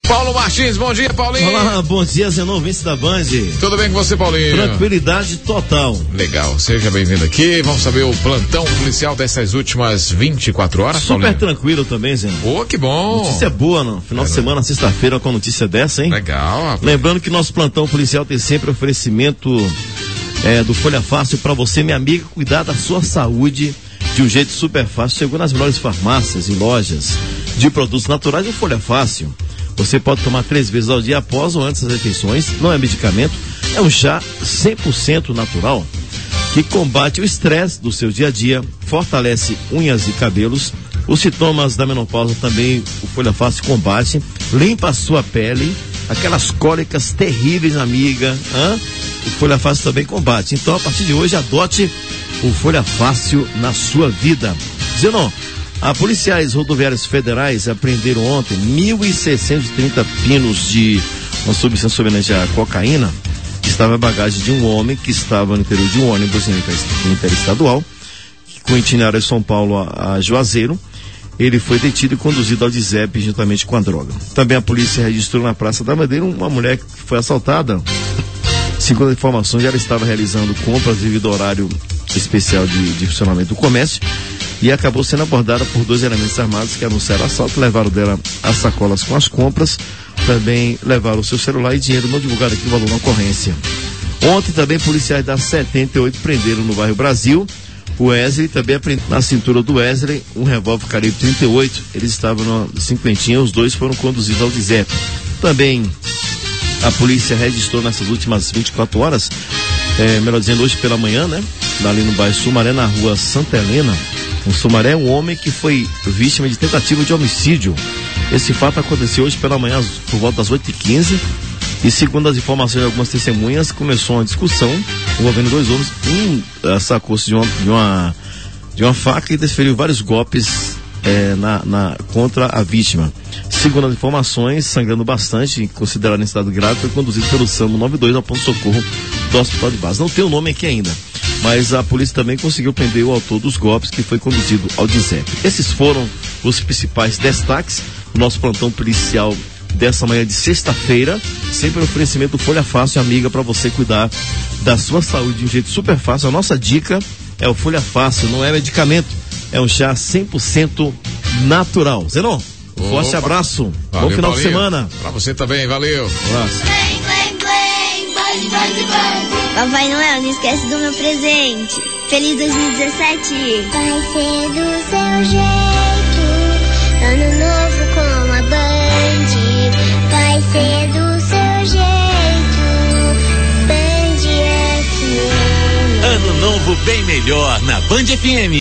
Paulo Martins, bom dia, Paulinho. Olá, bom dia, Zenon, Vince da Band. Tudo bem com você, Paulinho? Tranquilidade total. Legal, seja bem-vindo aqui. Vamos saber o plantão policial dessas últimas 24 horas, Super Paulinho? Tranquilo também, Zenon. Ô, que bom. Notícia boa, no final de semana, sexta-feira, com notícia dessa, hein? Legal, rapaz. Lembrando que nosso plantão policial tem sempre oferecimento do Folha Fácil para você, minha amiga, cuidar da sua saúde de um jeito super fácil. Chegou nas melhores farmácias e lojas de produtos naturais. O Folha Fácil você pode tomar 3 vezes ao dia após ou antes das refeições. Não é medicamento, é um chá 100% natural que combate o estresse do seu dia a dia, fortalece unhas e cabelos. Os sintomas da menopausa também o Folha Fácil combate, limpa a sua pele, aquelas cólicas terríveis, amiga, o Folha Fácil também combate. Então, a partir de hoje, adote o Folha Fácil na sua vida. Zenon, policiais rodoviários federais apreenderam ontem 1.630 pinos de uma substância semelhante à cocaína, que estava na bagagem de um homem que estava no interior de um ônibus interestadual, com itinerário de São Paulo a Juazeiro. Ele foi detido e conduzido ao DIZEP juntamente com a droga. Também a polícia registrou na Praça da Madeira uma mulher que foi assaltada. Segundo as informações, ela estava realizando compras devido ao horário especial de funcionamento do comércio e acabou sendo abordada por 2 elementos armados que anunciaram o assalto, levaram dela as sacolas com as compras, também levaram o seu celular e dinheiro não divulgado aqui o valor na ocorrência. Ontem também policiais da 78 prenderam no bairro Brasil o Wesley, também aprendeu na cintura do Wesley um revólver calibre 38. Eles estavam no cinquentinha, os 2 foram conduzidos ao DIZEP. Também a polícia registrou nessas últimas 24 horas, melhor dizendo, hoje pela manhã, né? Ali no bairro Sumaré, na rua Santa Helena. O Sumaré, um homem que foi vítima de tentativa de homicídio. Esse fato aconteceu hoje pela manhã, por volta das 8h15. E segundo as informações de algumas testemunhas, começou uma discussão envolvendo 2 homens. Um sacou-se de uma faca e desferiu vários golpes contra a vítima. Segundo as informações, sangrando bastante, considerado em estado grave, foi conduzido pelo SAMU 92 ao ponto-socorro do hospital de base. Não tem o nome aqui ainda, mas a polícia também conseguiu prender o autor dos golpes, que foi conduzido ao DIZEP. Esses foram os principais destaques do nosso plantão policial dessa manhã de sexta-feira, sempre oferecimento do Folha Fácil, amiga, para você cuidar da sua saúde de um jeito super fácil. A nossa dica é o Folha Fácil, não é medicamento, é um chá 100% natural. Zenon, forte abraço, valeu, bom final Paulinho. de semana. Pra você também, valeu. Abraço. Papai Noel, não esquece do meu presente. Feliz 2017. Vai ser do seu jeito, ano novo com a Band. Vai ser do seu jeito, Band FM. Ano novo bem melhor na Band FM.